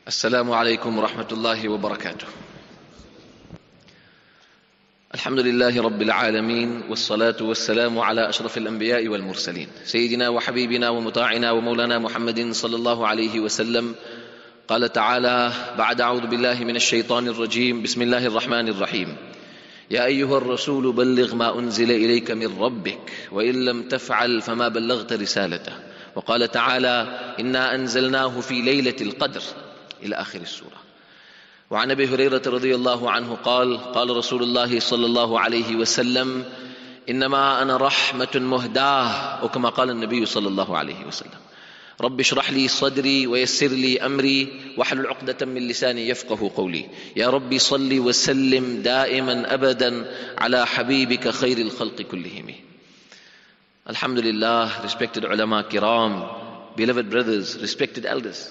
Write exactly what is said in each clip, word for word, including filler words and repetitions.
السلام عليكم ورحمة الله وبركاته. الحمد لله رب العالمين، والصلاة والسلام على أشرف الأنبياء والمرسلين سيدنا وحبيبنا ومطاعنا ومولانا محمد صلى الله عليه وسلم. قال تعالى بعد أعوذ بالله من الشيطان الرجيم: بسم الله الرحمن الرحيم. يا أيها الرسول بلغ ما أنزل إليك من ربك وإن لم تفعل فما بلغت رسالته. وقال تعالى: إنا أنزلناه في ليلة القدر، إلى آخر السورة. وعن أبي هريرة رضي الله عنه قال: قال رسول الله صلى الله عليه وسلم: إنما أنا رحمة مهداة، أو كما قال النبي صلى الله عليه وسلم: رب اشرح لي صدري ويسر لي أمري واحلل عقدة من لساني يفقه قولي. يا ربي صل وسلم دائما أبدا على حبيبك خير الخلق كلهم. Alhamdulillah, respected ulama kiram, beloved brothers, respected elders.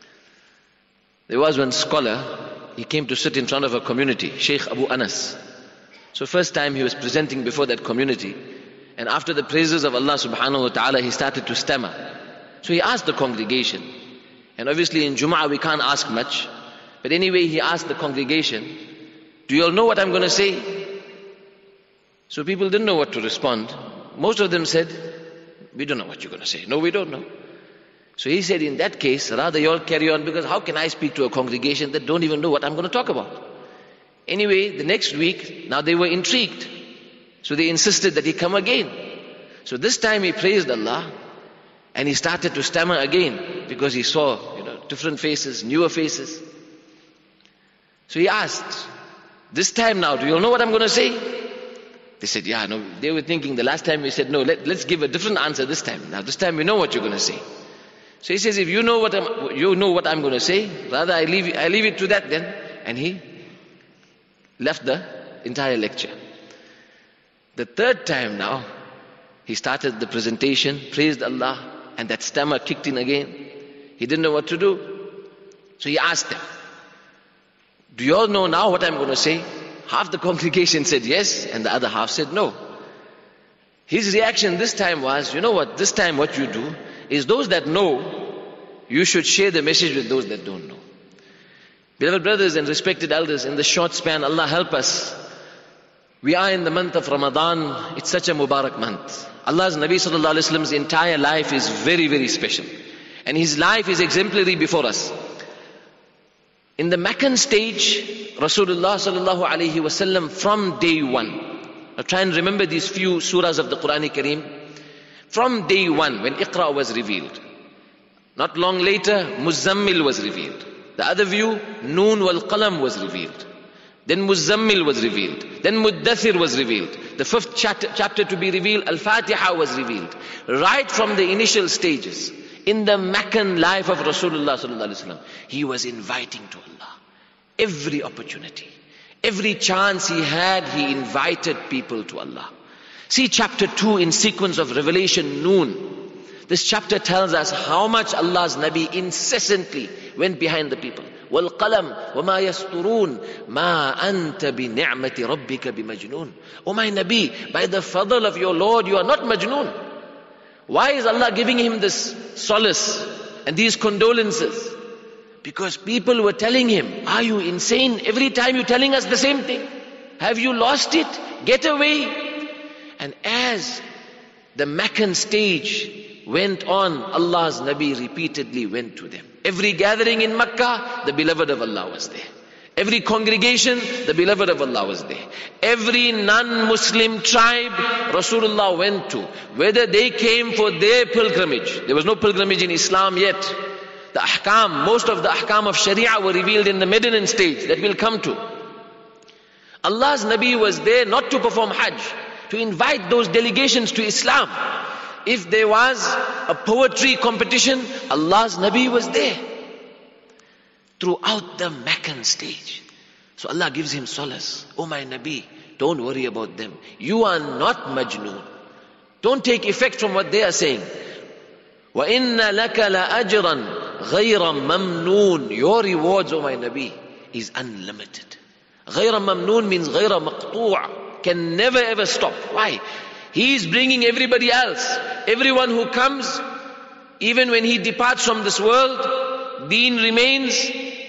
There was one scholar, he came to sit in front of a community, Sheikh Abu Anas. So first time he was presenting before that community, and after the praises of Allah subhanahu wa ta'ala, he started to stammer. So he asked the congregation, and obviously in Jum'ah we can't ask much, but anyway he asked the congregation, do you all know what I'm going to say? So people didn't know what to respond. Most of them said, we don't know what you're going to say. No, we don't know. So he said, in that case, rather you all carry on, because how can I speak to a congregation that don't even know what I'm going to talk about? Anyway, the next week, now they were intrigued. So they insisted that he come again. So this time he praised Allah, and he started to stammer again, because he saw, you know, different faces, newer faces. So he asked, this time now, do you all know what I'm going to say? They said, yeah, no. They were thinking the last time we said, no, let, let's give a different answer this time. Now this time we know what you're going to say. So he says, if you know what I'm, you know what I'm going to say, rather I leave, I leave it to that then. And he left the entire lecture. The third time now, he started the presentation, praised Allah, and that stammer kicked in again. He didn't know what to do. So he asked them, do you all know now what I'm going to say? Half the congregation said yes, and the other half said no. His reaction this time was, you know what, this time what you do is those that know, you should share the message with those that don't know. Beloved brothers and respected elders, in the short span, Allah help us. We are in the month of Ramadan. It's such a Mubarak month. Allah's Nabi sallallahu alaihi wasallam's entire life is very, very special. And his life is exemplary before us. In the Meccan stage, Rasulullah sallallahu alaihi wasallam from day one. Now try and remember these few surahs of the Quran Kareem. From day one, when Iqra was revealed. Not long later, Muzzammil was revealed. The other view, Noon wal Qalam was revealed. Then Muzzammil was revealed. Then Muddathir was revealed. The fifth chapter, chapter to be revealed, Al-Fatiha was revealed. Right from the initial stages, in the Meccan life of Rasulullah sallallahu alaihi wasallam, he was inviting to Allah. Every opportunity, every chance he had, he invited people to Allah. See chapter two in sequence of Revelation, Noon. This chapter tells us how much Allah's Nabi incessantly went behind the people. وَالْقَلَمْ وَمَا يَسْطُرُونَ مَا أَنْتَ بِنِعْمَةِ رَبِّكَ بِمَجْنُونَ. O my Nabi, by the fadl of your Lord, you are not majnoon. Why is Allah giving him this solace and these condolences? Because people were telling him, are you insane? Every time you're telling us the same thing. Have you lost it? Get away. And as the Meccan stage went on, Allah's Nabi repeatedly went to them. Every gathering in Makkah, the beloved of Allah was there. Every congregation, the beloved of Allah was there. Every non-Muslim tribe, Rasulullah went to. Whether they came for their pilgrimage. There was no pilgrimage in Islam yet. The ahkam, most of the ahkam of Sharia were revealed in the Medinan stage that we'll come to. Allah's Nabi was there not to perform Hajj, to invite those delegations to Islam. If there was a poetry competition, Allah's Nabi was there. Throughout the Meccan stage. So Allah gives him solace. Oh my Nabi, don't worry about them. You are not majnoon. Don't take effect from what they are saying. وَإِنَّ لَكَ لَأَجْرًا غَيْرَ مَمْنُونَ. Your rewards, oh my Nabi, is unlimited. غَيْرَ مَمْنُون means غَيْرَ مَقْطُوع. Can never ever stop. Why? He is bringing everybody else. Everyone who comes, even when he departs from this world, deen remains.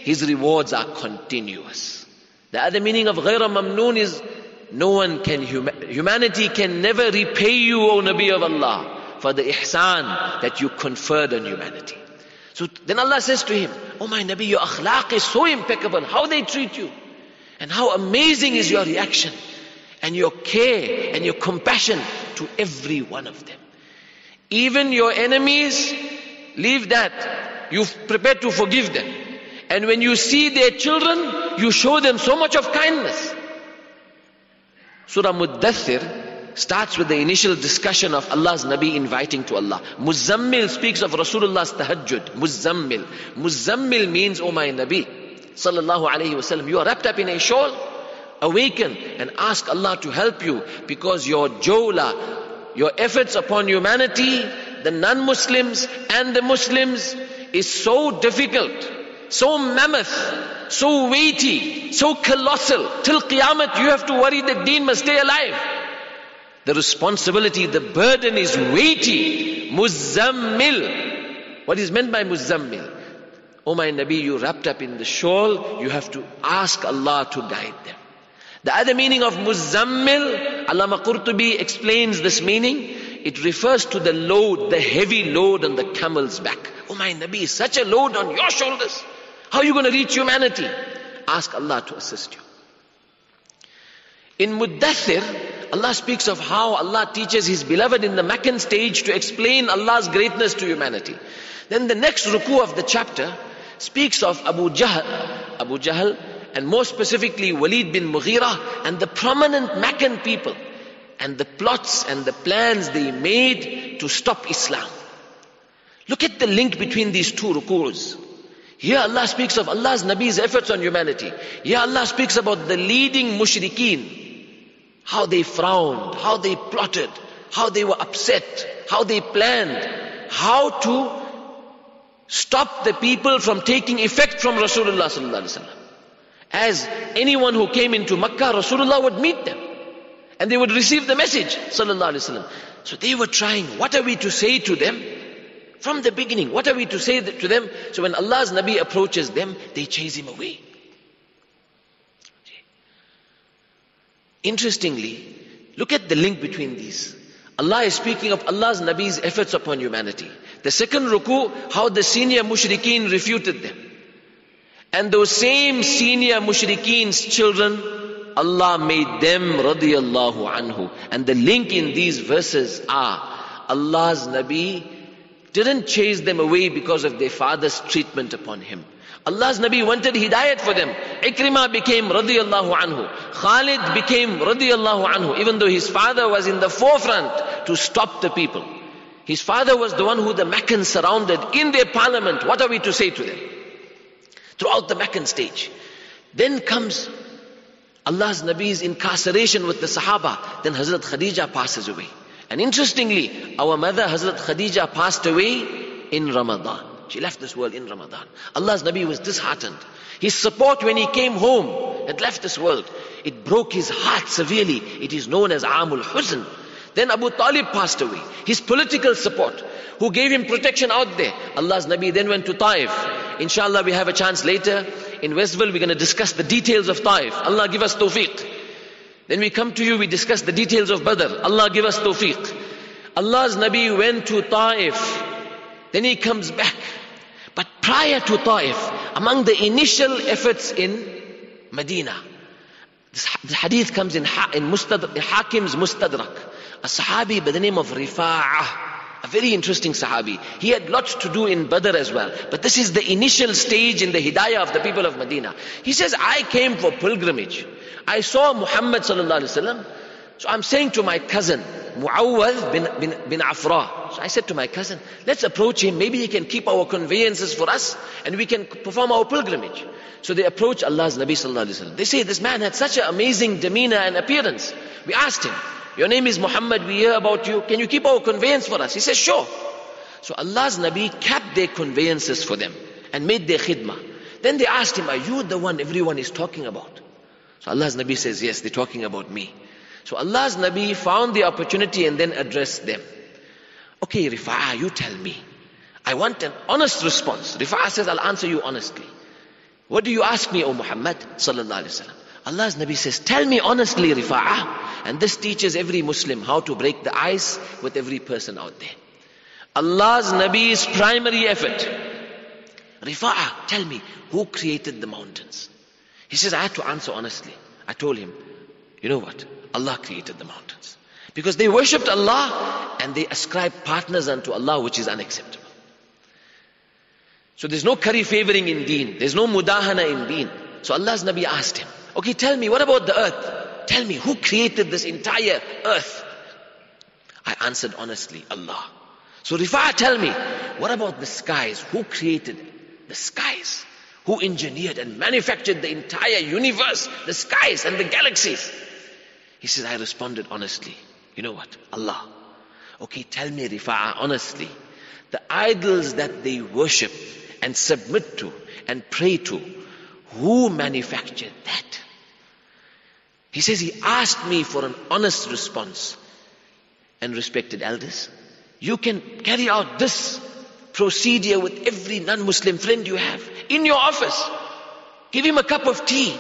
His rewards are continuous. The other meaning of غَيْرَ مَمْنُونَ is no one can, humanity can never repay you, O Nabi of Allah, for the ihsan that you conferred on humanity. So then Allah says to him, oh my Nabi, your akhlaq is so impeccable, how they treat you. And how amazing is your reaction and your care and your compassion to every one of them. Even your enemies, leave that. You've prepared to forgive them. And when you see their children, you show them so much of kindness. Surah Muddathir starts with the initial discussion of Allah's Nabi inviting to Allah. Muzammil speaks of Rasulullah's tahajjud. Muzammil. Muzammil means, oh my Nabi, sallallahu alayhi wasallam, you are wrapped up in a shawl. Awaken and ask Allah to help you, because your jawla, your efforts upon humanity, the non-Muslims and the Muslims, is so difficult, so mammoth, so weighty, so colossal. Till Qiyamah you have to worry that deen must stay alive. The responsibility, the burden is weighty. Muzammil. What is meant by Muzammil? Oh my Nabi, you wrapped up in the shawl, you have to ask Allah to guide them. The other meaning of Muzammil, Allama Qurtubi explains this meaning. It refers to the load, the heavy load on the camel's back. Oh my Nabi, such a load on your shoulders. How are you going to reach humanity? Ask Allah to assist you. In Muddathir, Allah speaks of how Allah teaches His beloved in the Meccan stage to explain Allah's greatness to humanity. Then the next ruku of the chapter speaks of Abu Jahl, Abu Jahl, and more specifically Walid bin Mughira and the prominent Meccan people and the plots and the plans they made to stop Islam. Look at the link between these two rukus. Here Allah speaks of Allah's Nabi's efforts on humanity. Here Allah speaks about the leading mushrikeen, how they frowned, how they plotted, how they were upset, how they planned, how to stop the people from taking effect from Rasulullah sallallahu alaihi wasallam. As anyone who came into Makkah, Rasulullah would meet them and they would receive the message sallallahu alaihi wasallam. So they were trying, what are we to say to them? From the beginning, what are we to say to them? So when Allah's Nabi approaches them, they chase him away. Interestingly, look at the link between these. Allah is speaking of Allah's Nabi's efforts upon humanity. The second ruku, how the senior mushrikeen refuted them. And those same senior mushrikeen's children, Allah made them radiyallahu anhu. And the link in these verses are, Allah's Nabi didn't chase them away because of their father's treatment upon him. Allah's Nabi wanted hidayat for them. Ikrimah became radiyallahu anhu. Khalid became radiyallahu anhu, even though his father was in the forefront to stop the people. His father was the one who the Meccans surrounded in their parliament. What are we to say to them? Throughout the Meccan stage. Then comes Allah's Nabi's incarceration with the Sahaba. Then Hazrat Khadija passes away. And interestingly, our mother Hazrat Khadija passed away in Ramadan. She left this world in Ramadan. Allah's Nabi was disheartened. His support when he came home had left this world. It broke his heart severely. It is known as Amul Huzn. Then Abu Talib passed away. His political support, who gave him protection out there. Allah's Nabi then went to Taif. Inshallah, we have a chance later. In Westville, we're going to discuss the details of Taif. Allah give us tawfiq. Then we come to you, we discuss the details of Badr. Allah give us tawfiq. Allah's Nabi went to Taif. Then he comes back. But prior to Taif, among the initial efforts in Medina, this hadith comes in, ha in Mustad Hakim's Mustadrak. A Sahabi by the name of Rifa'ah. A very interesting Sahabi. He had lots to do in Badr as well. But this is the initial stage in the hidayah of the people of Medina. He says, I came for pilgrimage. I saw Muhammad sallallahu alaihi wasallam. So I'm saying to my cousin, Muawwad bin, bin, bin Afra. So I said to my cousin, let's approach him. Maybe he can keep our conveyances for us and we can perform our pilgrimage. So they approach Allah's Nabi sallallahu alaihi wasallam. They say, this man had such an amazing demeanor and appearance. We asked him, your name is Muhammad, we hear about you. Can you keep our conveyance for us? He says, sure. So Allah's Nabi kept their conveyances for them and made their khidmah. Then they asked him, are you the one everyone is talking about? So Allah's Nabi says, yes, they're talking about me. So Allah's Nabi found the opportunity and then addressed them. Okay, Rifa'ah, you tell me. I want an honest response. Rifa'ah says, I'll answer you honestly. What do you ask me, O Muhammad sallallahu alaihi wasallam? Allah's Nabi says, tell me honestly, Rifa'ah. And this teaches every Muslim how to break the ice with every person out there. Allah's Nabi's primary effort. Rifa'ah, tell me, who created the mountains? He says, I had to answer honestly. I told him, you know what? Allah created the mountains. Because they worshipped Allah and they ascribed partners unto Allah, which is unacceptable. So there's no curry favoring in deen. There's no mudahana in deen. So Allah's Nabi asked him, okay, tell me, what about the earth? Tell me, who created this entire earth? I answered honestly, Allah. So Rifa'ah, tell me, what about the skies? Who created the skies? Who engineered and manufactured the entire universe, the skies and the galaxies? He says, I responded honestly, you know what? Allah. Okay, tell me, Rifa'ah, honestly, the idols that they worship and submit to and pray to, who manufactured that? He says he asked me for an honest response. And respected elders, you can carry out this procedure with every non-Muslim friend you have in your office. Give him a cup of tea.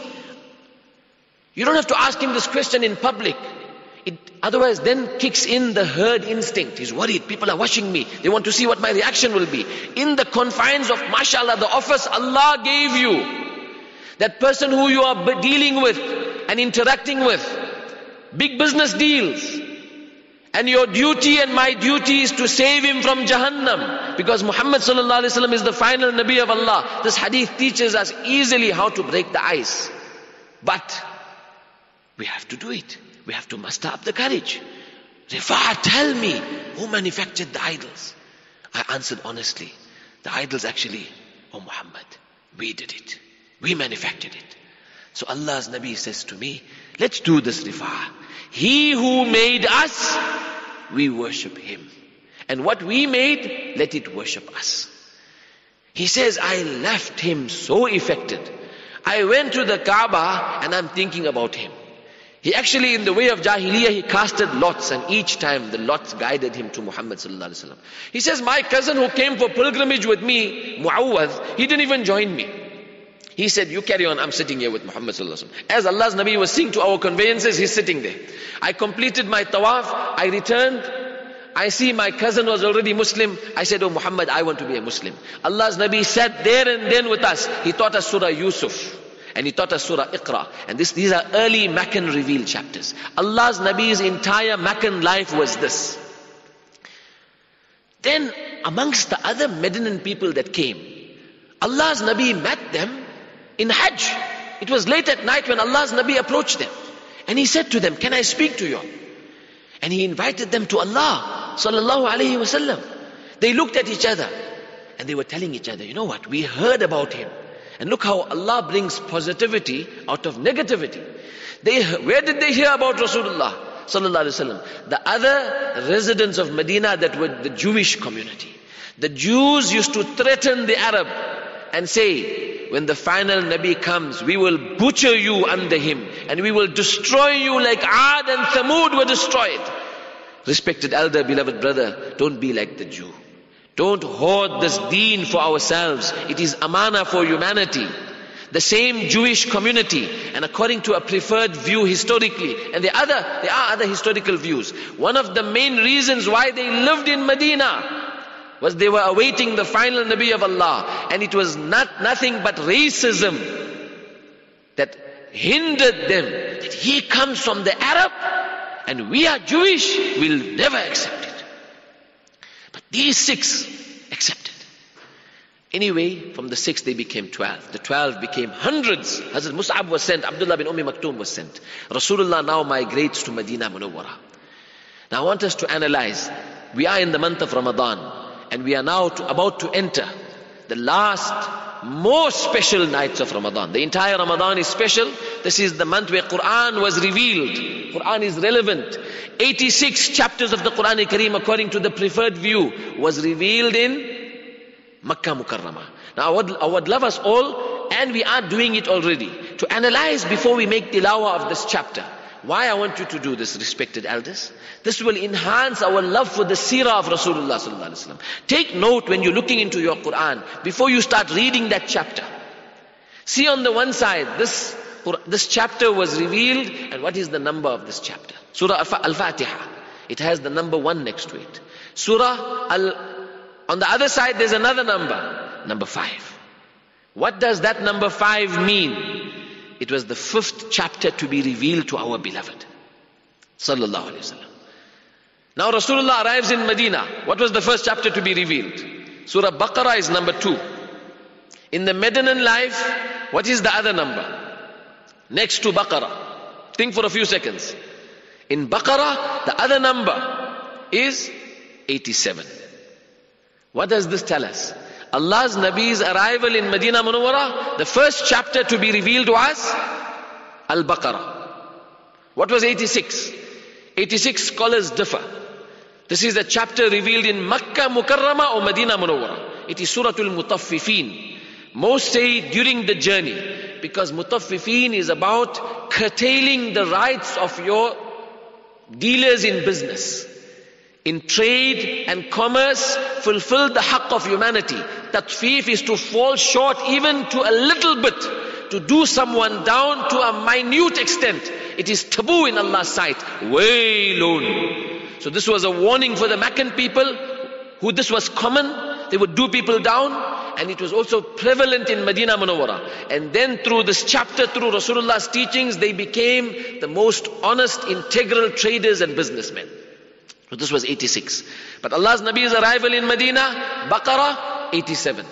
You don't have to ask him this question in public. It otherwise then kicks in the herd instinct. He's worried, people are watching me. They want to see what my reaction will be. In the confines of, mashallah, the office Allah gave you. That person who you are dealing with and interacting with, big business deals. And your duty and my duty is to save him from Jahannam. Because Muhammad sallallahu alaihi wasallam is the final Nabi of Allah. This hadith teaches us easily how to break the ice. But we have to do it. We have to muster up the courage. Rifa'ah, tell me, who manufactured the idols? I answered honestly, the idols actually, oh Muhammad, we did it. We manufactured it. So Allah's Nabi says to me, let's do this, Rifa'ah. He who made us, we worship him. And what we made, let it worship us. He says, I left him so affected. I went to the Kaaba and I'm thinking about him. He actually, in the way of Jahiliyyah, he casted lots, and each time the lots guided him to Muhammad sallallahu alaihi wasallam. He says, my cousin who came for pilgrimage with me, Mu'awwadh, he didn't even join me. He said, you carry on, I'm sitting here with Muhammad sallallahu alaihi wasallam. As Allah's Nabi was seeing to our conveyances, he's sitting there. I completed my tawaf, I returned, I see my cousin was already Muslim. I said, oh Muhammad, I want to be a Muslim. Allah's Nabi sat there and then with us. He taught us Surah Yusuf. And he taught us Surah Iqra. And this, these are early Meccan revealed chapters. Allah's Nabi's entire Meccan life was this. Then amongst the other Medinan people that came, Allah's Nabi met them in Hajj. It was late at night when Allah's Nabi approached them. And he said to them, can I speak to you? And he invited them to Allah sallallahu alayhi wasallam. They looked at each other and they were telling each other, you know what, we heard about him. And look how Allah brings positivity out of negativity. They, where did they hear about Rasulullah sallallahu alaihi wasallam? The other residents of Medina that were the Jewish community. The Jews used to threaten the Arab and say, when the final Nabi comes, we will butcher you under him and we will destroy you like Ad and Thamud were destroyed. Respected elder, beloved brother, don't be like the Jew. Don't hoard this deen for ourselves. It is amana for humanity. The same Jewish community, and according to a preferred view historically, and the other, there are other historical views. One of the main reasons why they lived in Medina was they were awaiting the final Nabi of Allah, and it was not nothing but racism that hindered them. That he comes from the Arab, and we are Jewish, we'll never accept it. But these six accepted. Anyway, from the six they became twelve. The twelve became hundreds. Hazrat Mus'ab was sent. Abdullah bin Ummi Maktoum was sent. Rasulullah now migrates to Medina Munawwara. Now I want us to analyze. We are in the month of Ramadan. And we are now to, about to enter the last, most special nights of Ramadan. The entire Ramadan is special. This is the month where Quran was revealed. Quran is relevant. eighty-six chapters of the Quran Kareem, according to the preferred view, was revealed in Makkah Mukarramah. Now I would, I would love us all, and we are doing it already, to analyze before we make tilawah of this chapter. Why I want you to do this, respected elders? This will enhance our love for the seerah of Rasulullah sallallahu alaihi wasallam. Take note when you're looking into your Quran, before you start reading that chapter, See on the one side, this, this chapter was revealed, and what is the number of this chapter? Surah Al-Fatiha. It has the number one next to it. Surah Al, on the other side there's another number, number five. What does that number five mean? It was the fifth chapter to be revealed to our beloved Sallallahu Alaihi Wasallam. Now Rasulullah arrives in Medina. What was the first chapter to be revealed? Surah Baqarah is number two. In the Medinan life, what is the other number? Next to Baqarah. Think for a few seconds. In Baqarah, the other number is eighty-seven. What does this tell us? Allah's Nabi's arrival in Medina Munawwara, the first chapter to be revealed was Al-Baqarah. What was eighty-six? eighty-six scholars differ. This is a chapter revealed in Makkah Mukarramah or Medina Munawwara. It is Suratul Mutaffifin. Most say during the journey, because Mutaffifin is about curtailing the rights of your dealers in business. In trade and commerce, fulfill the haqq of humanity. Tatfif is to fall short even to a little bit, to do someone down to a minute extent. It is taboo in Allah's sight. Waylun. So this was a warning for the Meccan people, who this was common. They would do people down. And it was also prevalent in Medina Munawwara. And then through this chapter, through Rasulullah's teachings, they became the most honest, integral traders and businessmen. So this was eighty-six. But Allah's Nabi's arrival in Medina, Baqarah, eighty-seven.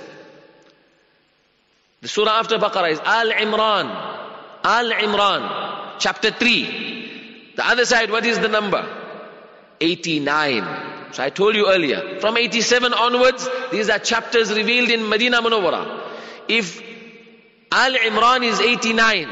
The surah after Baqarah is Al-Imran. Al-Imran, chapter three. The other side, what is the number? eighty-nine. So I told you earlier, from eighty-seven onwards, these are chapters revealed in Medina Munawwara. If Al-Imran is eighty-nine,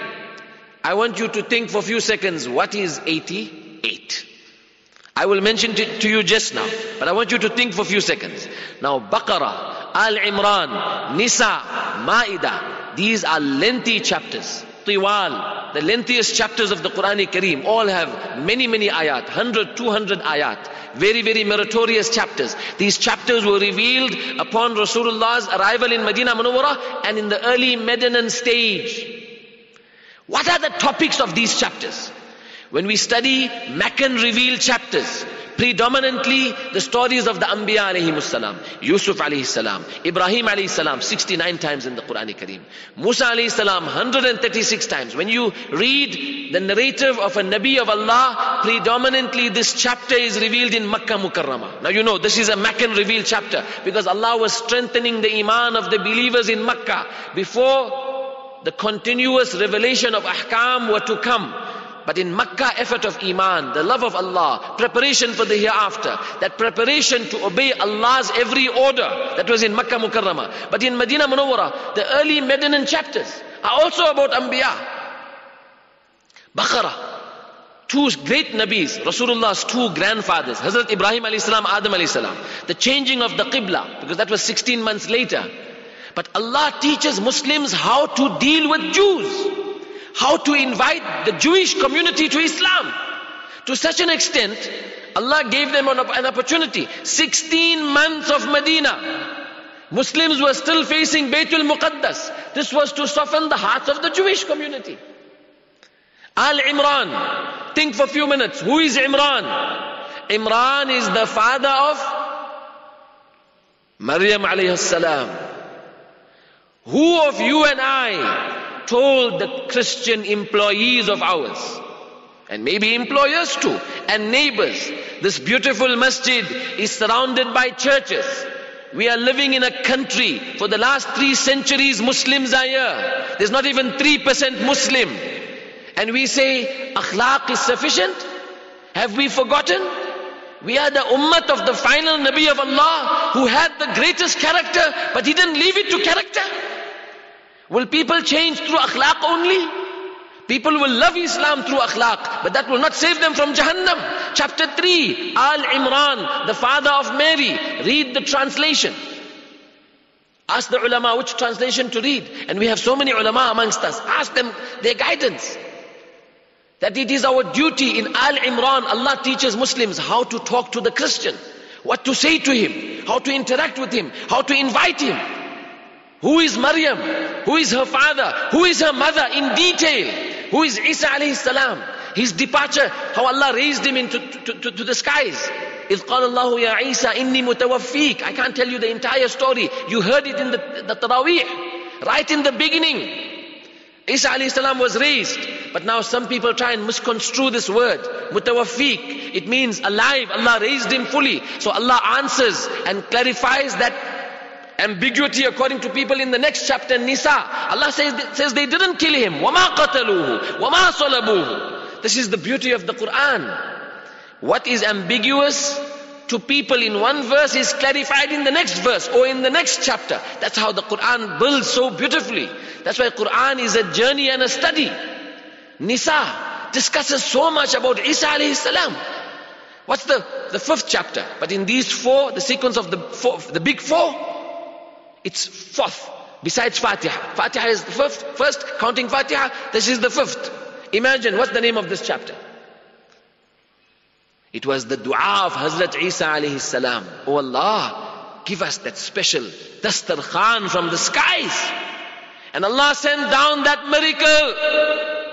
I want you to think for a few seconds, what is eighty-eight? I will mention it to you just now, but I want you to think for a few seconds. Now Baqarah, Al-Imran, Nisa, Ma'idah, these are lengthy chapters. Tiwal, the lengthiest chapters of the Quran Kareem, all have many, many ayat, one hundred, two hundred ayat. Very, very meritorious chapters. These chapters were revealed upon Rasulullah's arrival in Medina Munawwara and in the early Medinan stage. What are the topics of these chapters? When we study Meccan revealed chapters, predominantly the stories of the Anbiya alayhimus salam, Yusuf alayhi salam, Ibrahim alayhi salam, sixty-nine times in the Quran Kareem, Musa alayhi salam, one hundred thirty-six times. When you read the narrative of a Nabi of Allah, predominantly this chapter is revealed in Makkah Mukarramah. Now you know this is a Meccan revealed chapter because Allah was strengthening the iman of the believers in Makkah before the continuous revelation of ahkam were to come. But in Makkah, effort of iman, the love of Allah, preparation for the hereafter, that preparation to obey Allah's every order, that was in Makkah Mukarramah. But in Medina Munawwara, the early Medinan chapters are also about Anbiya. Baqarah, two great Nabis, Rasulullah's two grandfathers, Hazrat Ibrahim alayhi salam, Adam alayhi salam. The changing of the Qibla, because that was sixteen months later. But Allah teaches Muslims how to deal with Jews. How to invite the Jewish community to Islam. To such an extent, Allah gave them an, an opportunity. sixteen months of Medina. Muslims were still facing Baytul Muqaddas. This was to soften the hearts of the Jewish community. Al-Imran. Think for a few minutes. Who is Imran? Imran is the father of Maryam alayhi salam. Who of you and I told the Christian employees of ours, and maybe employers too, and neighbors, this beautiful masjid is surrounded by churches. We are living in a country, for the last three centuries Muslims are here. There's not even three percent Muslim. And we say, akhlaq is sufficient? Have we forgotten? We are the ummah of the final Nabi of Allah, who had the greatest character, but he didn't leave it to character. Will people change through akhlaq only? People will love Islam through akhlaq, but that will not save them from Jahannam. Chapter three, Al-Imran, the father of Mary. Read the translation. Ask the ulama which translation to read. And we have so many ulama amongst us. Ask them their guidance. That it is our duty. In Al-Imran, Allah teaches Muslims how to talk to the Christian, what to say to him, how to interact with him, how to invite him. Who is Maryam? Who is her father? Who is her mother in detail? Who is Isa alayhi salam? His departure, how Allah raised him into to, to, to the skies. إِذْ قَالَ اللَّهُ يَا عِيسَى إِنِّي مُتَوَفِّيكَ. I can't tell you the entire story. You heard it in the, the Taraweeh. Right in the beginning. Isa alayhi salam was raised. But now some people try and misconstrue this word. Mutawaffiq. It means alive. Allah raised him fully. So Allah answers and clarifies that ambiguity according to people in the next chapter, Nisa. Allah says, says they didn't kill him. وَمَا قَتَلُوهُ وَمَا صَلَبُوهُ. This is the beauty of the Quran. What is ambiguous to people in one verse is clarified in the next verse or in the next chapter. That's how the Quran builds so beautifully. That's why Quran is a journey and a study. Nisa discusses so much about Isa alayhi salam. What's the, the fifth chapter? But in these four, the sequence of the four, the big four, it's fourth. Besides Fatiha. Fatiha is the fifth, first, counting Fatiha, this is the fifth. Imagine, what's the name of this chapter? It was the dua of Hazrat Isa alayhi salam. Oh Allah, give us that special dastarkhan from the skies. And Allah sent down that miracle.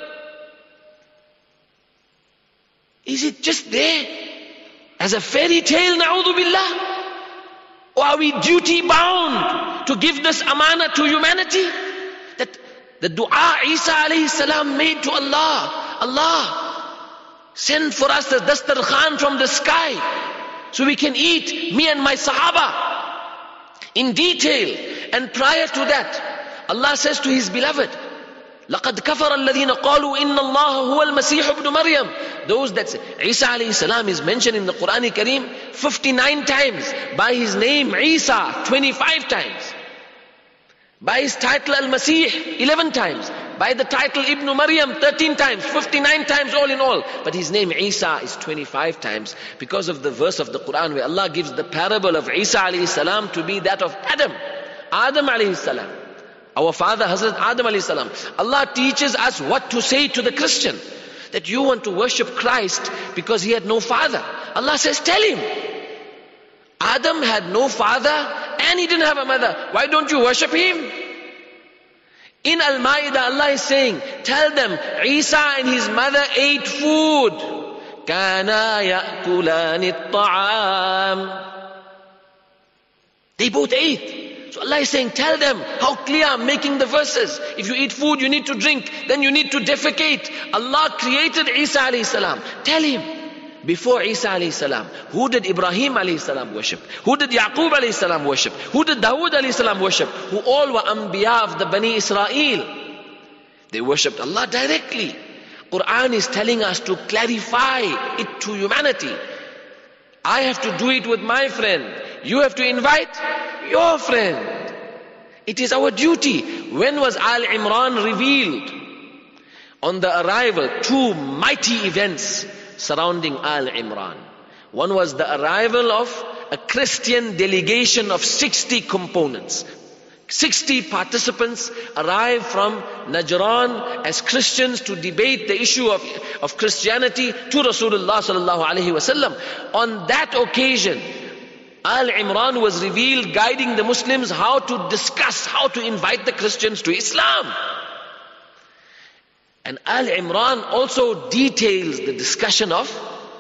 Is it just there as a fairy tale, na'udhu billah? Or are we duty bound to give this amana to humanity? That the dua Isa alayhi salam made to Allah, Allah, send for us the dastarkhan from the sky so we can eat, me and my sahaba, in detail. And prior to that, Allah says to His beloved, لَقَدْ كَفَرَ الَّذِينَ قَالُوا إِنَّ اللَّهَ هُوَ الْمَسِيحُ ابْنُ مَرْيَمَ. Those that say, Isa alayhi salam is mentioned in the Quran Kareem fifty-nine times. By his name Isa, twenty-five times. By his title Al-Masih, eleven times. By the title Ibn Maryam, thirteen times. fifty-nine times all in all. But his name Isa is twenty-five times. Because of the verse of the Quran where Allah gives the parable of Isa alayhi salam to be that of Adam. Adam alayhi salam. Our father Hazrat Adam alayhi salam. Allah teaches us what to say to the Christian. That you want to worship Christ because he had no father. Allah says, tell him. Adam had no father and he didn't have a mother. Why don't you worship him? In Al-Ma'idah, Allah is saying, tell them, Isa and his mother ate food. كَانَا يَأْكُلَانِ الطَّعَامِ. They both ate. So Allah is saying, tell them how clear I'm making the verses. If you eat food, you need to drink. Then you need to defecate. Allah created Isa alayhi salam. Tell him. Before Isa alayhi salam, who did Ibrahim alayhi salam worship? Who did Yaqub alayhi salam worship? Who did Dawood alayhi salam worship? Who all were Anbiya of the Bani Israel. They worshipped Allah directly. Quran is telling us to clarify it to humanity. I have to do it with my friend. You have to invite your friend. It is our duty. When was Al-Imran revealed? On the arrival, two mighty events surrounding Al-Imran. One was the arrival of a Christian delegation of sixty components. sixty participants arrived from Najran as Christians to debate the issue of, of Christianity to Rasulullah sallallahu alaihi wasallam. On that occasion, Al-Imran was revealed, guiding the Muslims how to discuss, how to invite the Christians to Islam. And Al-Imran also details the discussion of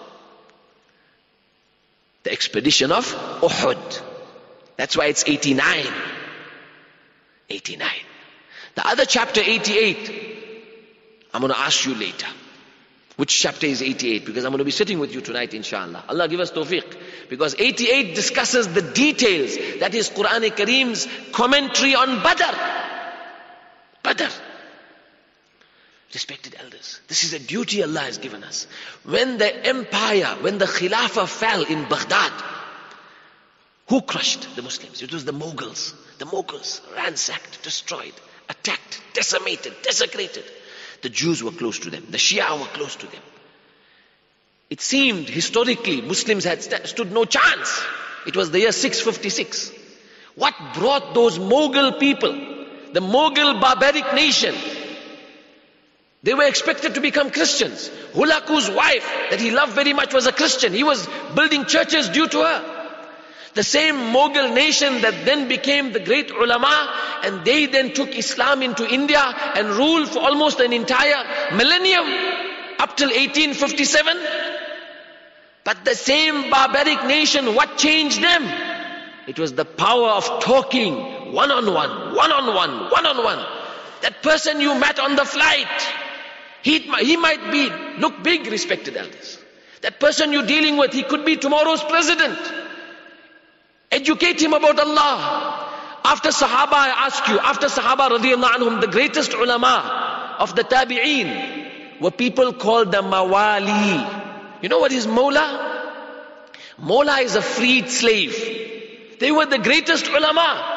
the expedition of Uhud. That's why it's eighty-nine. eighty-nine. The other chapter, eighty-eight, I'm going to ask you later. Which chapter is eighty-eight? Because I'm going to be sitting with you tonight, inshallah. Allah give us tawfiq. Because eighty-eight discusses the details. That is Quran Kareem's commentary on Badr. Badr. Respected elders, this is a duty Allah has given us. When the empire, when the Khilafah fell in Baghdad, who crushed the Muslims? It was the Mughals. The Mughals ransacked, destroyed, attacked, decimated, desecrated. The Jews were close to them. The Shia were close to them. It seemed historically Muslims had st- stood no chance. It was the year six fifty-six. What brought those Mughal people, the Mughal barbaric nation? They were expected to become Christians. Hulaku's wife, that he loved very much, was a Christian. He was building churches due to her. The same Mughal nation that then became the great ulama, and they then took Islam into India and ruled for almost an entire millennium, up till eighteen fifty-seven. But the same barbaric nation, what changed them? It was the power of talking one-on-one, one-on-one, one-on-one. That person you met on the flight, he, he might be, look big, respected elders. That person you're dealing with, he could be tomorrow's president. Educate him about Allah. After Sahaba, I ask you, after Sahaba radiallahu anhum, the greatest ulama of the Tabi'een were people called the Mawali. You know what is Mawla? Mawla is a freed slave. They were the greatest ulama.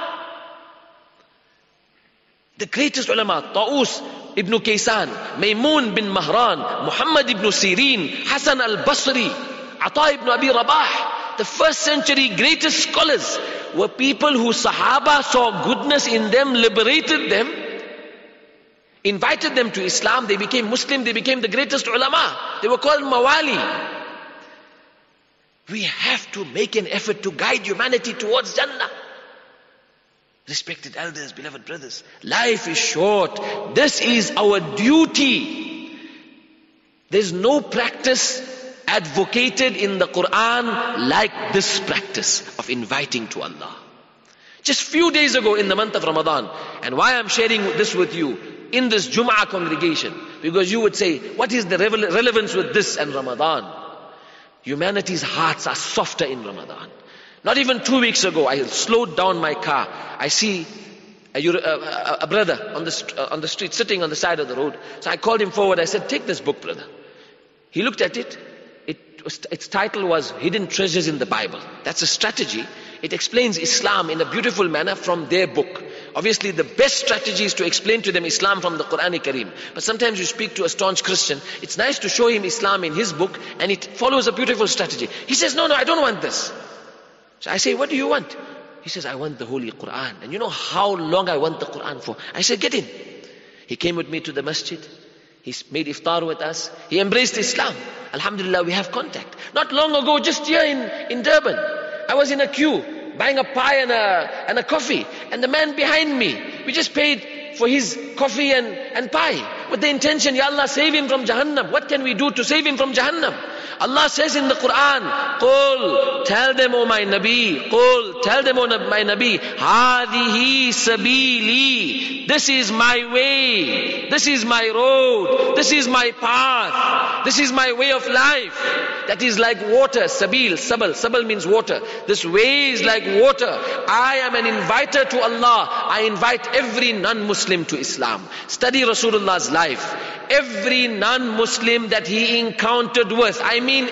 The greatest ulama, Ta'us ibn Kaysan, Maymun bin Mahran, Muhammad ibn Sirin, Hassan al-Basri, Ata ibn Abi Rabah. The first century greatest scholars were people who Sahaba saw goodness in them, liberated them, invited them to Islam. They became Muslim, they became the greatest ulama. They were called Mawali. We have to make an effort to guide humanity towards Jannah. Respected elders, beloved brothers, life is short. This is our duty. There's no practice advocated in the Quran like this practice of inviting to Allah. Just few days ago in the month of Ramadan, and why I'm sharing this with you in this Jum'ah congregation, because you would say, what is the relevance with this and Ramadan? Humanity's hearts are softer in Ramadan. Not even two weeks ago, I slowed down my car. I see a, a, a brother on the, uh, on the street sitting on the side of the road. So I called him forward. I said, take this book, brother. He looked at it. It was, its title was Hidden Treasures in the Bible. That's a strategy. It explains Islam in a beautiful manner from their book. Obviously, the best strategy is to explain to them Islam from the Quran Kareem. But sometimes you speak to a staunch Christian. It's nice to show him Islam in his book, and it follows a beautiful strategy. He says, no, no, I don't want this. So I say, what do you want? He says, I want the Holy Quran. And you know how long I want the Quran for? I said, get in. He came with me to the masjid. He made iftar with us. He embraced Islam. Alhamdulillah, we have contact. Not long ago, just here in, in Durban, I was in a queue, buying a pie and a, and a coffee. And the man behind me, we just paid for his coffee and, and pie, with the intention, Ya Allah, save him from Jahannam. What can we do to save him from Jahannam? Allah says in the Quran, Qul, tell them, O my Nabi, Qul, tell them, O my Nabi, Hadihi sabili, this is my way, this is my road, this is my path, this is my way of life. That is like water, sabil, sabal, sabal means water. This way is like water. I am an inviter to Allah. I invite every non-Muslim to Islam. Study Rasulullah's life. Every non-Muslim that he encountered with, I mean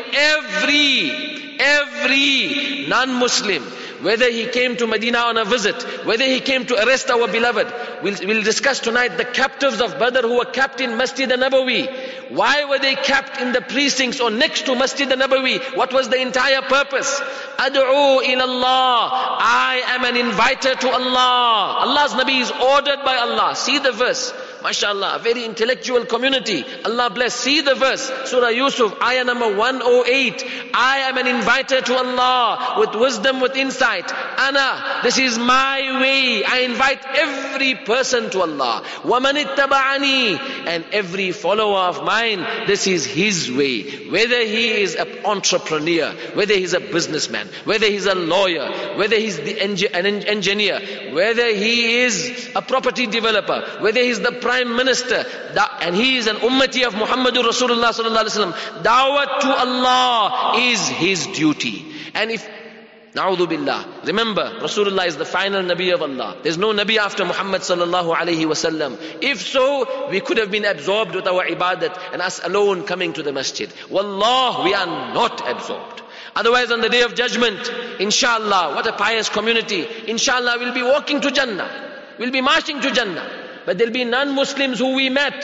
every, every non-Muslim, whether he came to Medina on a visit, whether he came to arrest our beloved. We'll, we'll discuss tonight the captives of Badr who were kept in Masjid al-Nabawi. Why were they kept in the precincts or next to Masjid al-Nabawi? What was the entire purpose? Ad'u ila Allah. I am an inviter to Allah. Allah's Nabi is ordered by Allah. See the verse. MashaAllah, a very intellectual community. Allah bless. See the verse. Surah Yusuf, ayah number one oh eight. I am an inviter to Allah with wisdom, with insight. Ana, this is my way. I invite every person to Allah. وَمَنِ اتَّبَعَنِي, and every follower of mine, this is his way. Whether he is an entrepreneur, whether he's a businessman, whether he's a lawyer, whether he's the engi- an engineer, whether he is a property developer, whether he's the Prime Minister, and he is an ummati of Muhammadur Rasulullah sallallahu alaihi wasallam. Dawat to Allah is his duty. And if, na'udhu billah, remember, Rasulullah is the final Nabi of Allah. There's no Nabi after Muhammad sallallahu alaihi wasallam. If so, we could have been absorbed with our ibadat and us alone coming to the masjid. Wallah, we are not absorbed. Otherwise, on the day of judgment, inshallah, what a pious community, inshallah, we'll be walking to Jannah. We'll be marching to Jannah. But there'll be non-Muslims who we met.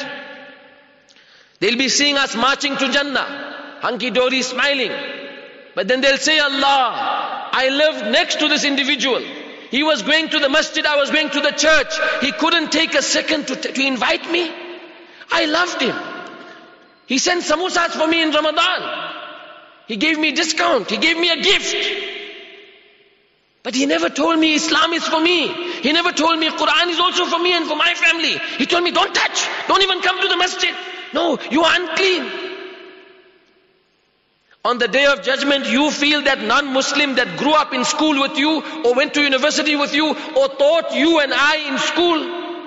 They'll be seeing us marching to Jannah, hunky-dory smiling. But then they'll say, Allah, I lived next to this individual. He was going to the masjid, I was going to the church. He couldn't take a second to, to invite me. I loved him. He sent samosas for me in Ramadan. He gave me discount. He gave me a gift. But he never told me Islam is for me. He never told me Quran is also for me and for my family. He told me don't touch, don't even come to the masjid. No, you are unclean. On the day of judgment, you feel that non-Muslim that grew up in school with you or went to university with you or taught you and I in school,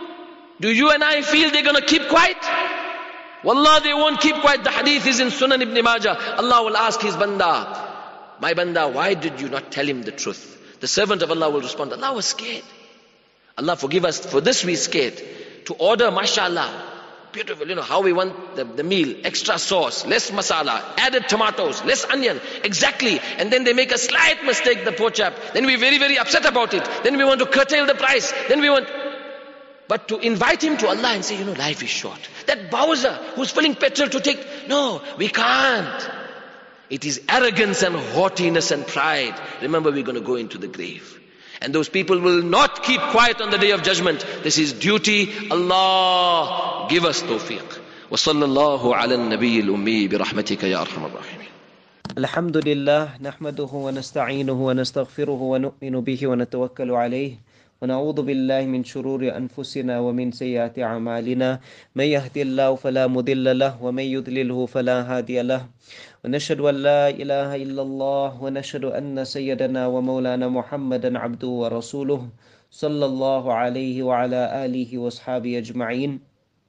do you and I feel they're going to keep quiet? Wallah, they won't keep quiet. The hadith is in Sunan Ibn Majah. Allah will ask his banda, my banda, why did you not tell him the truth? The servant of Allah will respond, Allah was scared. Allah forgive us, for this we scared. To order, mashallah, beautiful, you know, how we want the, the meal, extra sauce, less masala, added tomatoes, less onion, exactly. And then they make a slight mistake, the poor chap. Then we're very, very upset about it. Then we want to curtail the price. Then we want... But to invite him to Allah and say, you know, life is short. That Bowser who's filling petrol to take... No, we can't. It is arrogance and haughtiness and pride. Remember, we're going to go into the grave. And those people will not keep quiet on the day of judgment. This is duty. Allah, give us tawfiq. Wa sallallahu ala al-nabiy al-ummi bi rahmatika ya arhamar rahimin. Alhamdulillah, nahmaduhu wa nasta'inuhu wa nastaghfiruhu wa nu'minu bihi wa natawakkalu alayhi. ونعوذ بالله من شرور أنفسنا ومن سيئات أعمالنا من يهدي الله فلا مضل له ومن يضلله فلا هادي له ونشهد أن لا إله إلا الله ونشهد أن سيدنا ومولانا محمدا عبده ورسوله صلى الله عليه وعلى آله وأصحابه أجمعين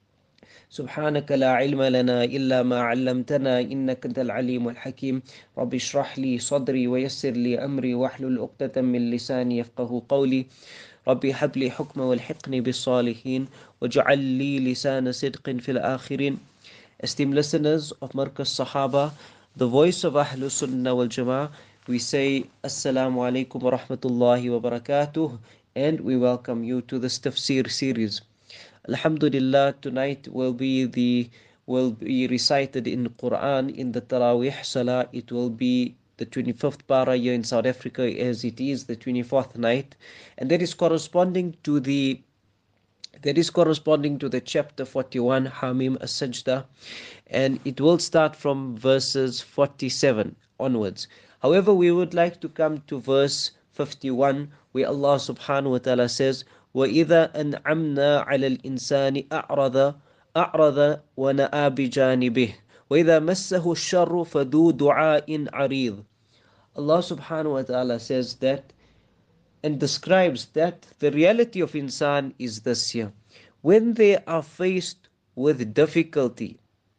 سبحانك لا علم لنا إلا ما علمتنا إنك أنت العليم الحكيم رب اشرح لي صدري ويسر لي أمري واحلل عقدة من لساني يفقه قولي ربي هب لي حكما والحقني بالصالحين واجعل لي لسان صدق في الآخرين. Esteemed listeners of Markaz Sahaba, the voice of Ahlus Sunnah wal Jama'ah, we say Assalamu alaikum wa rahmatullahi wa barakatuh, and we welcome you to this tafsir series. Alhamdulillah, tonight will be the will be recited in Quran in the Taraweeh Salah. It will be the twenty-fifth para here in South Africa, as it is the twenty-fourth night, and that is corresponding to the that is corresponding to the chapter forty-one, Hamim As-Sajda, and it will start from verses forty-seven onwards. However, we would like to come to verse fifty-one, where Allah subhanahu wa ta'ala says, وَإِذَا أَنْعَمْنَا عَلَى الْإِنسَانِ أَعْرَضَ أَعْرَضَ وَنَأَى بِجَانِبِهِ وَإِذَا مَسَّهُ الشَّرُّ فَذُو دُعَاءٍ عَرِيضٍ. Allah subhanahu wa ta'ala says that and describes that the reality of insan is this here. When they are faced with difficulty,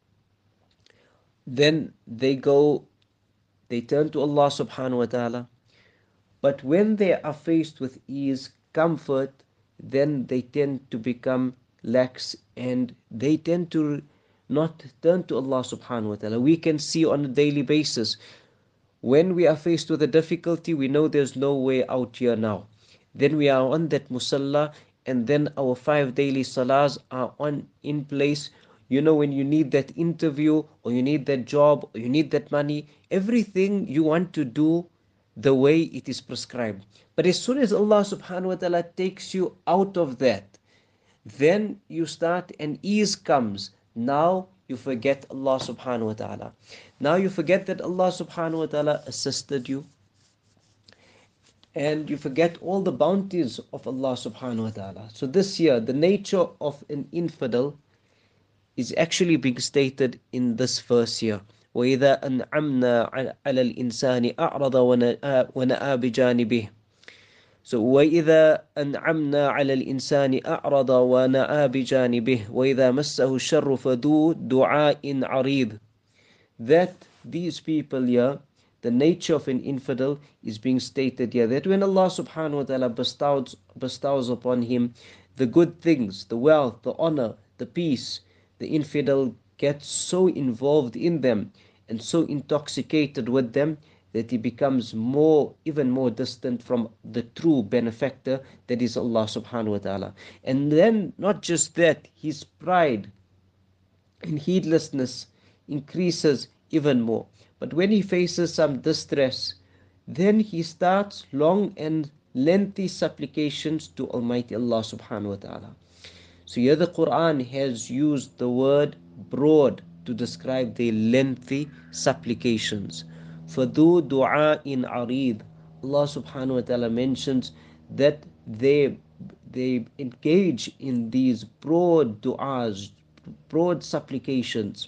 then they go, they turn to Allah subhanahu wa ta'ala. But when they are faced with ease, comfort, then they tend to become lax and they tend to not turn to Allah subhanahu wa ta'ala. We can see on a daily basis, when we are faced with a difficulty, we know there's no way out here now. Then we are on that musalla, and then our five daily salahs are on in place. You know, when you need that interview, or you need that job, or you need that money, everything you want to do the way it is prescribed. But as soon as Allah subhanahu wa ta'ala takes you out of that, then you start and ease comes. Now you forget Allah subhanahu wa ta'ala. Now you forget that Allah subhanahu wa ta'ala assisted you. And you forget all the bounties of Allah subhanahu wa ta'ala. So this year, the nature of an infidel is actually being stated in this verse here. وَإِذَا أَنْعَمْنَا عَلَى الْإِنسَانِ أَعْرَضَ وَنَأَى بِجَانِبِهِ. So وَإِذَا أَنْعَمْنَا عَلَى الْإِنسَانِ أَعْرَضَ وَنَأَى بِجَانِبِهِ وَإِذَا مَسَّهُ الشَّرُّ فَذُو دُعَاءٍ عَرِيضٍ. That these people here, the nature of an infidel is being stated here. That when Allah subhanahu wa ta'ala bestows, bestows upon him the good things, the wealth, the honor, the peace, the infidel gets so involved in them and so intoxicated with them that he becomes more, even more distant from the true benefactor, that is Allah subhanahu wa ta'ala. And then not just that, his pride and heedlessness increases even more. But when he faces some distress, then he starts long and lengthy supplications to Almighty Allah subhanahu wa ta'ala. So here the Quran has used the word broad to describe the lengthy supplications. فَذُو دُعَاءٍ عَرِيضٍ. Allah subhanahu wa ta'ala mentions that they they engage in these broad du'as, broad supplications,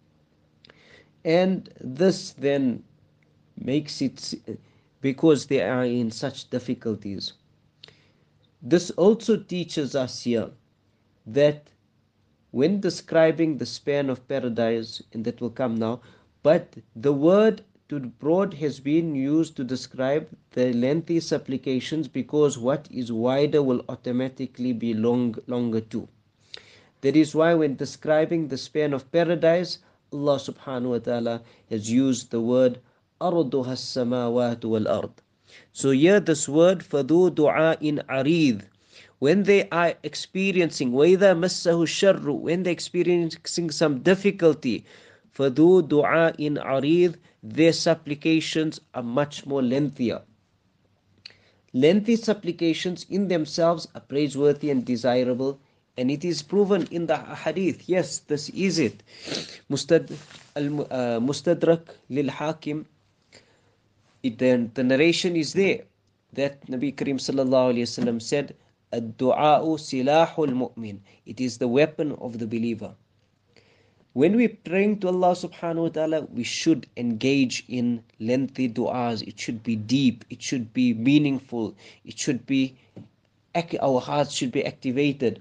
and this then makes it, because they are in such difficulties. This also teaches us here that when describing the span of paradise, and that will come now, but the word to broad has been used to describe the lengthy supplications, because what is wider will automatically be long, longer too. That is why when describing the span of paradise, Allah subhanahu wa ta'ala has used the word أَرْضُهَا السَّمَاوَاتُ وَالْأَرْضِ. So here this word فَذُو دُعَاءٍ عَرِيضٍ, when they are experiencing وَإِذَا مَسَّهُ الشَّرُّ, when they're experiencing some difficulty, فَذُو دُعَاءٍ عَرِيضٍ, their supplications are much more lengthier. Lengthy supplications in themselves are praiseworthy and desirable, and it is proven in the hadith. Yes, this is it. Mustad, uh, Mustadrak lil Hakim, it, then the narration is there that Nabi Karim sallallahu alayhi wasallam said, "Ad-du'a'u silahul mu'min." It is the weapon of the believer. When we're praying to Allah subhanahu wa ta'ala, we should engage in lengthy du'as. It should be deep, it should be meaningful, it should be, our hearts should be activated.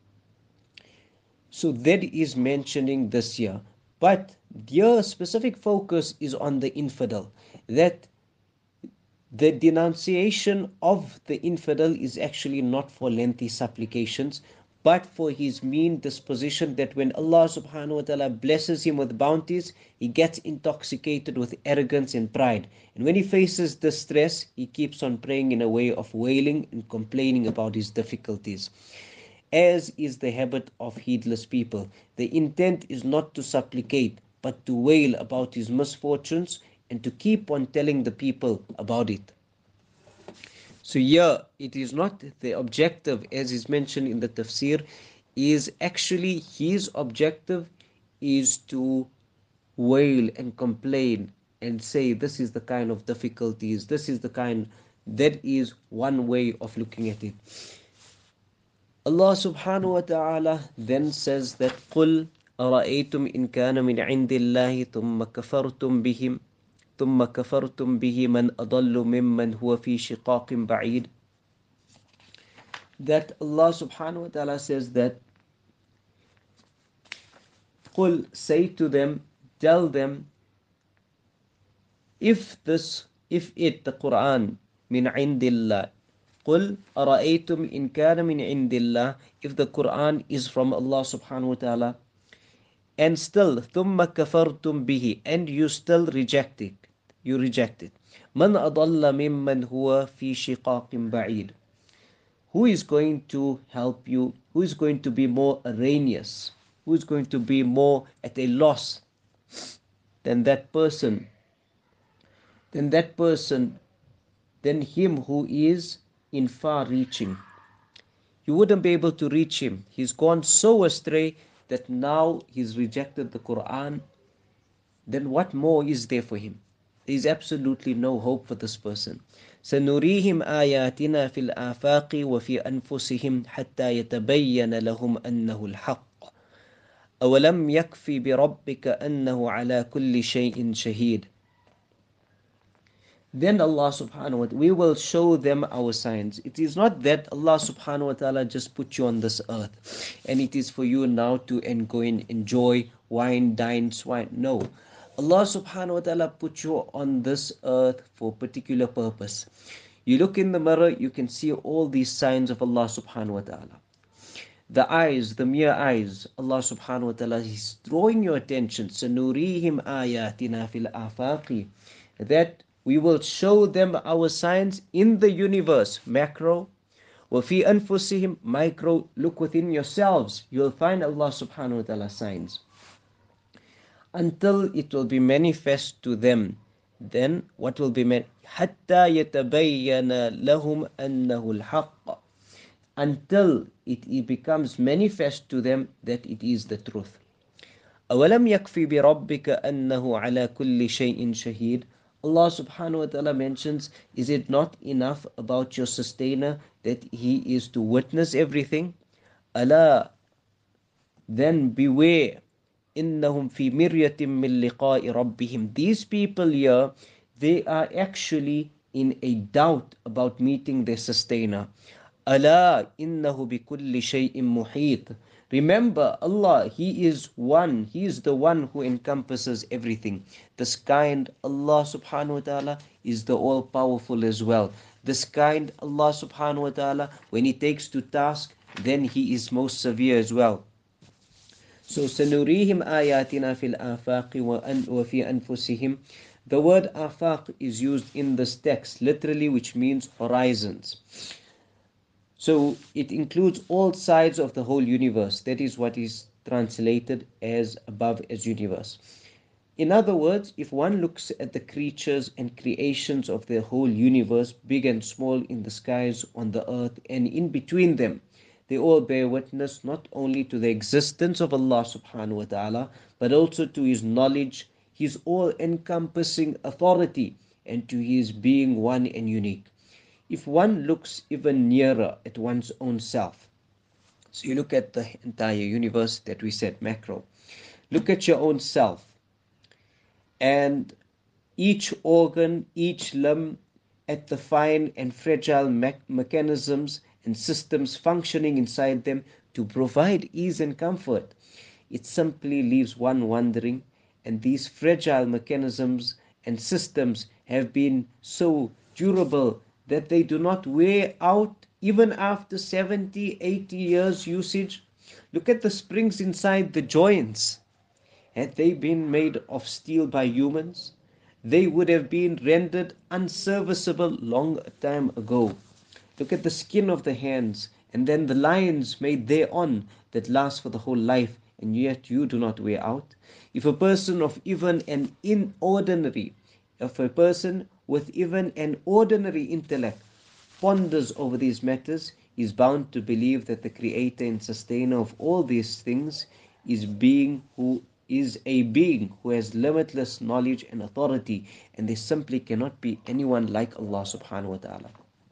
So that is mentioning this year. But your specific focus is on the infidel, that the denunciation of the infidel is actually not for lengthy supplications, but for his mean disposition, that when Allah subhanahu wa ta'ala blesses him with bounties, he gets intoxicated with arrogance and pride. And when he faces distress, he keeps on praying in a way of wailing and complaining about his difficulties, as is the habit of heedless people. The intent is not to supplicate, but to wail about his misfortunes and to keep on telling the people about it. So here, it is not the objective, as is mentioned in the tafsir, is actually his objective is to wail and complain and say, this is the kind of difficulties, this is the kind, that is one way of looking at it. Allah subhanahu wa ta'ala then says that قُلْ أَرَأَيْتُمْ إِنْ كَانَ مِنْ عِنْدِ اللَّهِ ثُمَّ كَفَرْتُمْ بِهِمْ ثُمَّ كَفَرْتُمْ بِهِ مَنْ أَضَلُّ مِمَّنْ هُوَ فِي شِقَاقٍ بَعِيدٍ. That Allah subhanahu wa ta'ala says that قُلْ, say to them, tell them, if this, if it, the Quran, مِنْ عِنْدِ اللَّهِ, قُلْ أَرَأَيْتُمْ إِنْ كَانَ مِنْ عِنْدِ اللَّهِ, if the Quran is from Allah subhanahu wa ta'ala, and still ثُمَّ كَفَرْتُمْ بِهِ, and you still reject it, you reject it, مَنْ أَضَلَّ مِمَّنْ هُوَ فِي شِقَاقٍ بَعِيدٍ, who is going to help you, who is going to be more erroneous, who is going to be more at a loss than that person, than that person, than him who is in far reaching. You wouldn't be able to reach him. He's gone so astray that now he's rejected the Quran. Then what more is there for him? There is absolutely no hope for this person. سَنُرِيهِمْ آيَاتِنَا فِي الْآفَاقِ وَفِي أَنفُسِهِمْ حَتَّى يَتَبَيَّنَ لَهُمْ أَنَّهُ الْحَقُّ أَوَلَمْ يَكْفِ بِرَبِّكَ أَنَّهُ عَلَى كُلِّ شَيْءٍ شَهِيدٌ. Then Allah subhanahu wa ta'ala, we will show them our signs. It is not that Allah subhanahu wa ta'ala just put you on this earth and it is for you now to and go and enjoy wine, dine, swine. No. Allah subhanahu wa ta'ala put you on this earth for a particular purpose. You look in the mirror, you can see all these signs of Allah subhanahu wa ta'ala. The eyes, the mere eyes, Allah subhanahu wa ta'ala is drawing your attention. سَنُرِيهِمْ آيَاتِنَا فِي الْآفَاقِ, that we will show them our signs in the universe, macro. وَفِي أَنفُسِهِمْ, micro. Look within yourselves, you will find Allah subhanahu wa ta'ala signs. Until it will be manifest to them. Then what will be meant? حَتَّى يَتَبَيَّنَ لَهُمْ أَنَّهُ الْحَقِّ, until it, it becomes manifest to them that it is the truth. أَوَلَمْ يَكْفِ بِرَبِّكَ أَنَّهُ عَلَى كُلِّ شَيْءٍ شَهِيدٌ. Allah subhanahu wa ta'ala mentions, is it not enough about your sustainer that he is to witness everything? Allah, then beware. إِنَّهُمْ فِي مِرْيَةٍ مِّن لِقَاءِ رَبِّهِمْ. These people here, they are actually in a doubt about meeting their sustainer. أَلَا إِنَّهُ بِكُلِّ شَيْءٍ مُحِيطٍ. Remember, Allah, He is one. He is the one who encompasses everything. This kind, Allah subhanahu wa ta'ala, is the all-powerful as well. This kind, Allah subhanahu wa ta'ala, when He takes to task, then He is most severe as well. So, سَنُرِيهِمْ آيَاتِنَا فِي الْآفَاقِ وَفِي أَنفُسِهِمْ. The word afaq is used in this text, literally, which means horizons. So, it includes all sides of the whole universe. That is what is translated as above as universe. In other words, if one looks at the creatures and creations of the whole universe, big and small, in the skies, on the earth, and in between them, they all bear witness not only to the existence of Allah subhanahu wa ta'ala, but also to His knowledge, His all-encompassing authority, and to His being one and unique. If one looks even nearer at one's own self, so you look at the entire universe that we said macro, look at your own self, and each organ, each limb, at the fine and fragile me- mechanisms and systems functioning inside them to provide ease and comfort, it simply leaves one wondering. And these fragile mechanisms and systems have been so durable that they do not wear out even after seventy, eighty years usage. Look at the springs inside the joints. Had they been made of steel by humans, they would have been rendered unserviceable long time ago. Look at the skin of the hands, and then the lines made thereon that last for the whole life, and yet you do not wear out. If a person of even an inordinary, if a person with even an ordinary intellect ponders over these matters, is bound to believe that the creator and sustainer of all these things is being who is a being who has limitless knowledge and authority, and there simply cannot be anyone like Allah subhanahu wa ta'ala.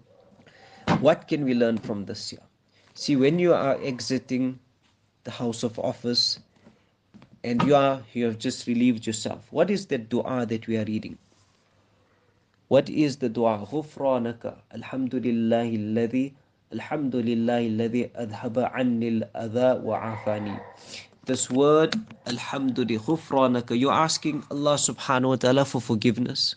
What can we learn from this here? See, when you are exiting the house of office and you are you have just relieved yourself, what is the dua that we are reading? What is the dua? غفرانك الحمد لله الذي الحمد لله الذي أذهب عني الأذى وعافاني. This word alhamdulillah, غفرانك, you're asking Allah subhanahu wa ta'ala for forgiveness.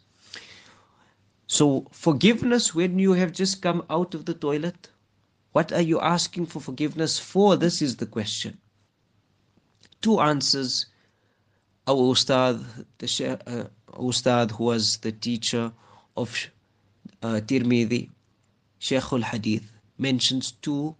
So forgiveness when you have just come out of the toilet, what are you asking for forgiveness for? This is the question. Two answers. Our Ustad, the Shaykh, uh, Ustad who was the teacher of uh, Tirmidhi, Shaykh al-Hadith, mentions two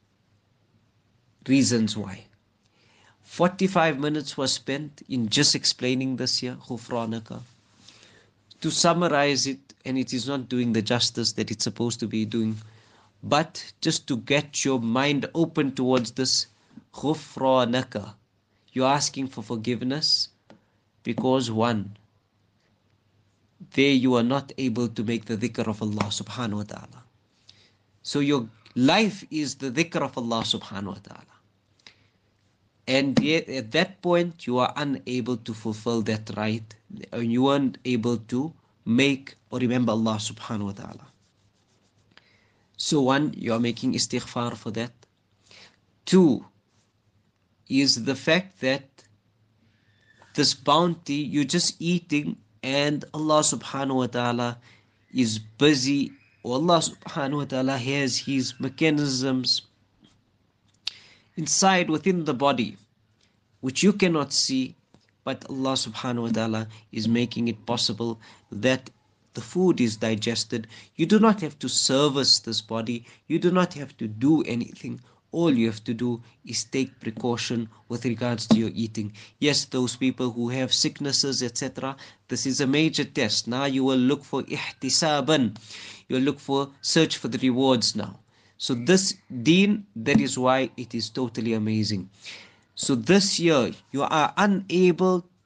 reasons why. forty-five minutes was spent in just explaining this here, غفرانك. To summarize it, and it is not doing the justice that it's supposed to be doing, but just to get your mind open towards this, غفرانك. You're asking for forgiveness because one, there you are not able to make the dhikr of Allah subhanahu wa ta'ala. So your life is the dhikr of Allah subhanahu wa ta'ala. And yet at that point you are unable to fulfill that right, and you aren't able to make or remember Allah subhanahu wa ta'ala. So one, you are making istighfar for that. Two is the fact that this bounty, you're just eating, and Allah subhanahu wa ta'ala is busy, or Allah subhanahu wa ta'ala has His mechanisms inside within the body which you cannot see, but Allah subhanahu wa ta'ala is making it possible that the food is digested. You do not have to service this body, you do not have to do anything. All you have to do is take precaution with regards to your eating. Yes, those people who have sicknesses, et cetera, this is a major test. Now you will look for ihtisaban, you will look for, search for the rewards now. So this deen, that is why it is totally amazing. So this year, you are unable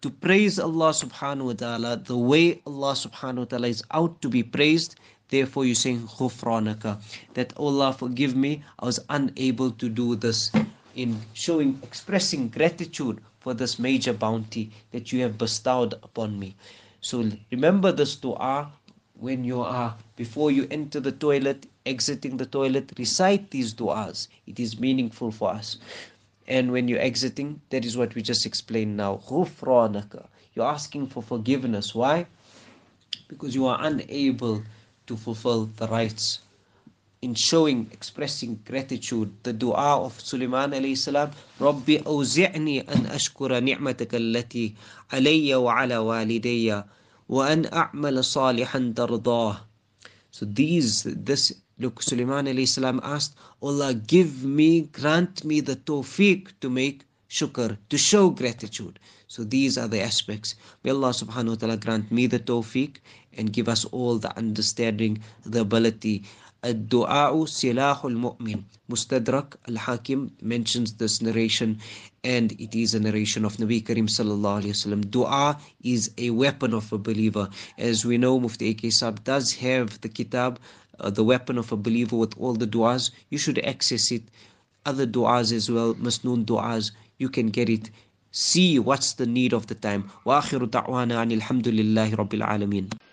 to praise Allah subhanahu wa ta'ala the way Allah subhanahu wa ta'ala is out to be praised. Therefore you're saying ghufranaka, that Allah forgive me, I was unable to do this, in showing, expressing gratitude for this major bounty that you have bestowed upon me. So remember this dua when you are, before you enter the toilet, exiting the toilet, recite these duas. It is meaningful for us. And when you're exiting, that is what we just explained now. Ghufranaka. You're asking for forgiveness. Why? Because you are unable to fulfill the rights. In showing, expressing gratitude, the dua of Sulaiman alayhi salam, Rabbi awzi'ni an ashkura ni'mataka allati alayya wa ala walidayya wa an a'mala salihan tardah. So these, this, look, Sulaiman alayhi salam asked, Allah, give me, grant me the tawfiq to make shukr, to show gratitude. So these are the aspects. May Allah subhanahu wa ta'ala grant me the tawfiq and give us all the understanding, the ability. Ad-du'a'u silahul mu'min. Mustadrak al-Hakim mentions this narration, and it is a narration of Nabi Karim sallallahu alayhi wasallam. Dua is a weapon of a believer. As we know, Mufti A K Saab does have the kitab, uh, the weapon of a believer, with all the du'as. You should access it. Other du'as as well, masnoon du'as, you can get it. See what's the need of the time. Wa akhiru da'wana anil hamdulillahi rabbil alameen.